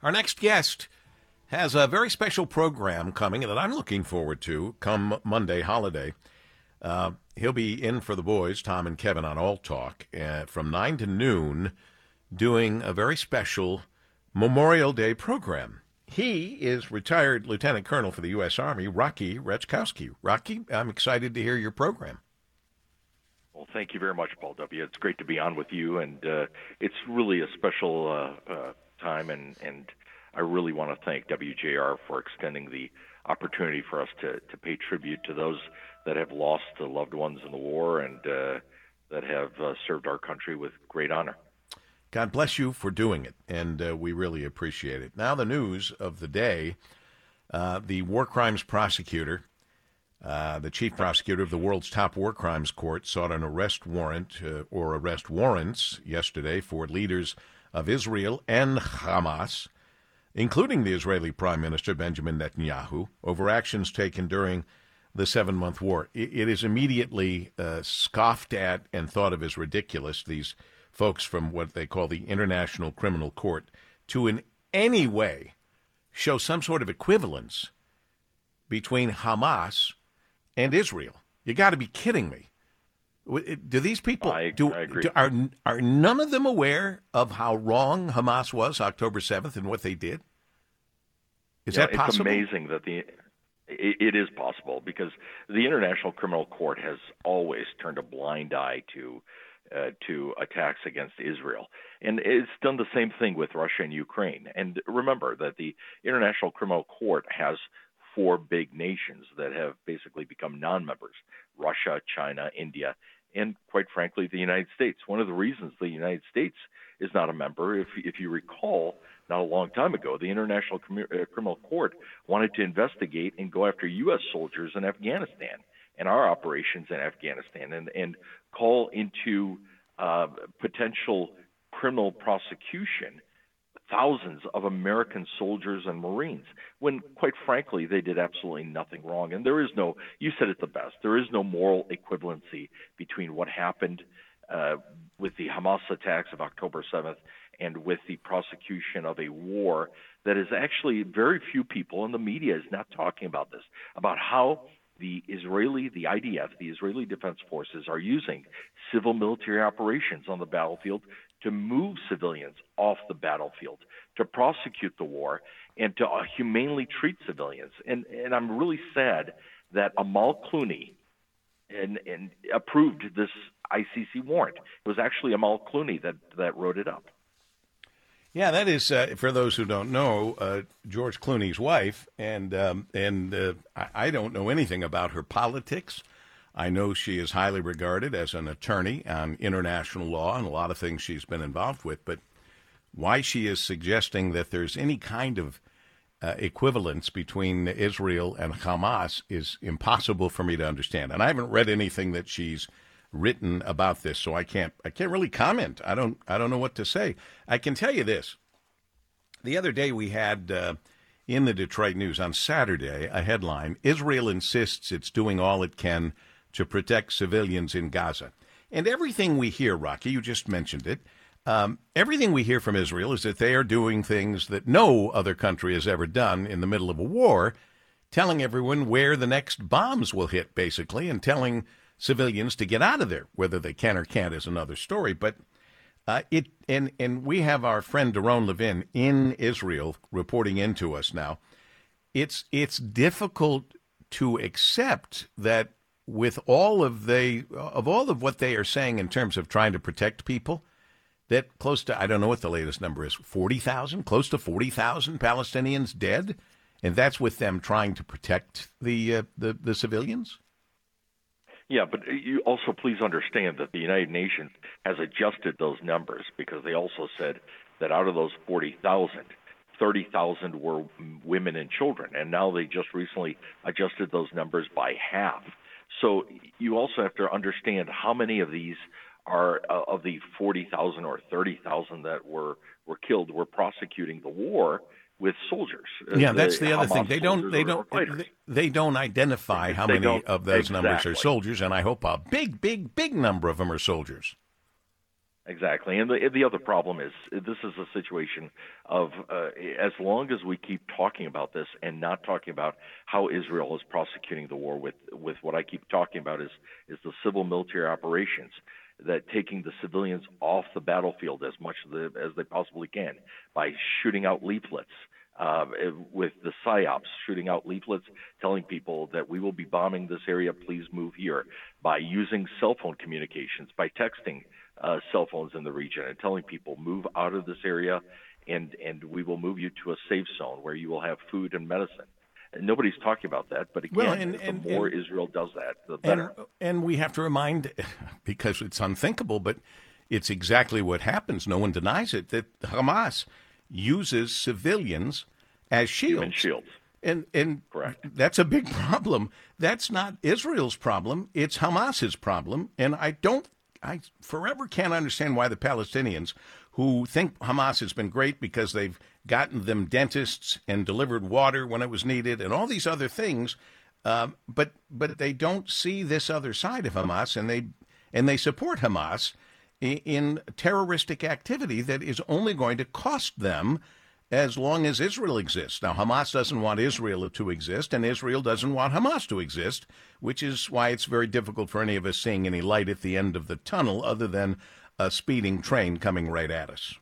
Our next guest has a very special program coming that I'm looking forward to come Monday holiday. He'll be in for the boys, Tom and Kevin, on All Talk from 9 to noon doing a very special Memorial Day program. He is retired Lieutenant Colonel for the U.S. Army, Rocky Rechkowski. Rocky, I'm excited to hear your program. Well, thank you very much, Paul W. It's great to be on with you, and it's really a special time, and I really want to thank WJR for extending the opportunity for us to pay tribute to those that have lost loved ones in the war and that have served our country with great honor. God bless you for doing it, and we really appreciate it. Now the news of the day, the war crimes prosecutor, the chief prosecutor of the world's top war crimes court, sought an arrest warrant or arrest warrants yesterday for leaders of Israel and Hamas, including the Israeli Prime Minister Benjamin Netanyahu, over actions taken during the 7-month war. It is immediately scoffed at and thought of as ridiculous, these folks from what they call the International Criminal Court, to in any way show some sort of equivalence between Hamas and Israel. You got to be kidding me. Do these people I agree. Are none of them aware of how wrong Hamas was October 7th and what they did? Is that possible? It's amazing that it is possible, because the International Criminal Court has always turned a blind eye to attacks against Israel. And it's done the same thing with Russia and Ukraine. And remember that the International Criminal Court has 4 big nations that have basically become non-members: Russia, China, India, and quite frankly, the United States. One of the reasons the United States is not a member, if you recall, not a long time ago, the International Criminal Court wanted to investigate and go after U.S. soldiers in Afghanistan and our operations in Afghanistan and call into potential criminal prosecution thousands of American soldiers and Marines, when, quite frankly, they did absolutely nothing wrong. And there is no, you said it the best, there is no moral equivalency between what happened with the Hamas attacks of October 7th and with the prosecution of a war that is actually very few people in the media is not talking about this, about how the IDF, the Israeli Defense Forces, are using civil military operations on the battlefield to move civilians off the battlefield, to prosecute the war, and to humanely treat civilians. And I'm really sad that Amal Clooney and approved this ICC warrant. It was actually Amal Clooney that wrote it up. Yeah, that is, for those who don't know, George Clooney's wife, and I don't know anything about her politics. I know she is highly regarded as an attorney on international law and a lot of things she's been involved with, but why she is suggesting that there's any kind of equivalence between Israel and Hamas is impossible for me to understand. And I haven't read anything that she's written about this, so I can't really comment. I don't know what to say. I can tell you this. The other day we had in the Detroit News on Saturday a headline: Israel insists it's doing all it can to protect civilians in Gaza. And everything we hear, Rocky, you just mentioned it, everything we hear from Israel is that they are doing things that no other country has ever done in the middle of a war, telling everyone where the next bombs will hit, basically, and telling civilians to get out of there. Whether they can or can't is another story. But and we have our friend Doron Levin in Israel reporting into us now. It's difficult to accept that with all of what they are saying in terms of trying to protect people, that close to, I don't know what the latest number is, 40,000, close to 40,000 Palestinians dead, and that's with them trying to protect the civilians. Yeah, but you also please understand that the United Nations has adjusted those numbers, because they also said that out of those 40,000, 30,000 were women and children, and now they just recently adjusted those numbers by half. So you also have to understand how many of these are of the 40,000 or 30,000 that were killed were prosecuting the war with soldiers. Yeah, that's the other thing. They don't identify how many of those numbers are soldiers, and I hope a big number of them are soldiers. Exactly. And the other problem is this is a situation of as long as we keep talking about this and not talking about how Israel is prosecuting the war with what I keep talking about is the civil military operations, that taking the civilians off the battlefield as much as they possibly can by shooting out leaflets, with the PSYOPs, shooting out leaflets telling people that we will be bombing this area, please move here, by using cell phone communications, by texting cell phones in the region and telling people move out of this area and we will move you to a safe zone where you will have food and medicine. And nobody's talking about that, but again, the more Israel does that, the better. And we have to remind, because it's unthinkable, but it's exactly what happens, no one denies it, that Hamas uses civilians as shields. Human shields. And correct. That's a big problem. That's not Israel's problem. It's Hamas's problem. And I forever can't understand why the Palestinians, who think Hamas has been great because they've gotten them dentists and delivered water when it was needed and all these other things, but they don't see this other side of Hamas, and they support Hamas in terroristic activity that is only going to cost them as long as Israel exists. Now, Hamas doesn't want Israel to exist, and Israel doesn't want Hamas to exist, which is why it's very difficult for any of us seeing any light at the end of the tunnel other than a speeding train coming right at us.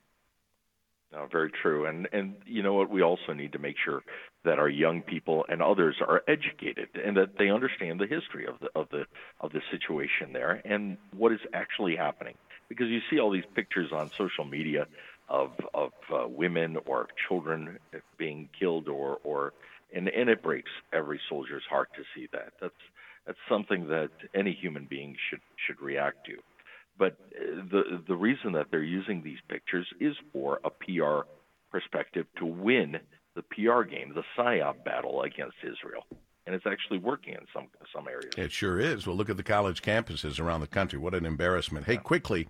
No, very true. And you know what? We also need to make sure that our young people and others are educated and that they understand the history of the situation there and what is actually happening. Because you see all these pictures on social media of women or children being killed, and it breaks every soldier's heart to see that. That's something that any human being should react to. But the reason that they're using these pictures is for a PR perspective to win the PR game, the PSYOP battle against Israel. And it's actually working in some areas. It sure is. Well, look at the college campuses around the country. What an embarrassment. Hey, quickly,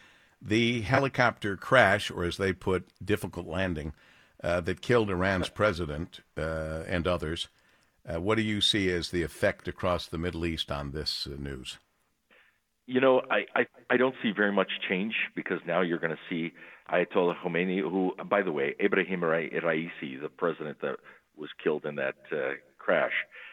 the helicopter crash, or as they put, difficult landing, that killed Iran's president and others, what do you see as the effect across the Middle East on this news? You know, I don't see very much change because now you're going to see Ayatollah Khomeini, who, by the way, Ebrahim Raisi, the president that was killed in that crash,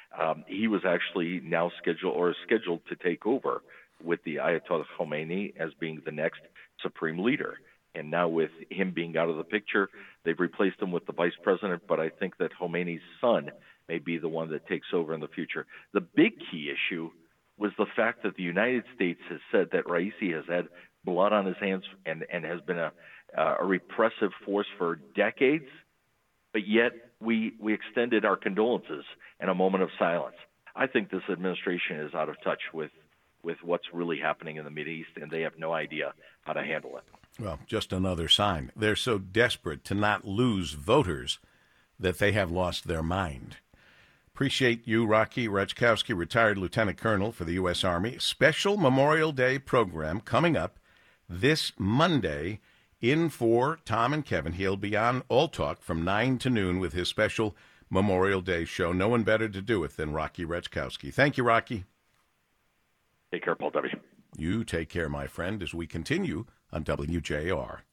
he was actually now scheduled to take over with the Ayatollah Khomeini as being the next supreme leader. And now with him being out of the picture, they've replaced him with the vice president, but I think that Khomeini's son may be the one that takes over in the future. The big key issue was the fact that the United States has said that Raisi has had blood on his hands and has been a repressive force for decades, but yet we extended our condolences in a moment of silence. I think this administration is out of touch with what's really happening in the Mideast, and they have no idea how to handle it. Well, just another sign. They're so desperate to not lose voters that they have lost their mind. Appreciate you, Rocky Raczkowski, retired lieutenant colonel for the U.S. Army. Special Memorial Day program coming up this Monday in for Tom and Kevin. He'll be on All Talk from 9 to noon with his special Memorial Day show. No one better to do it than Rocky Raczkowski. Thank you, Rocky. Take care, Paul W. You take care, my friend, as we continue on WJR.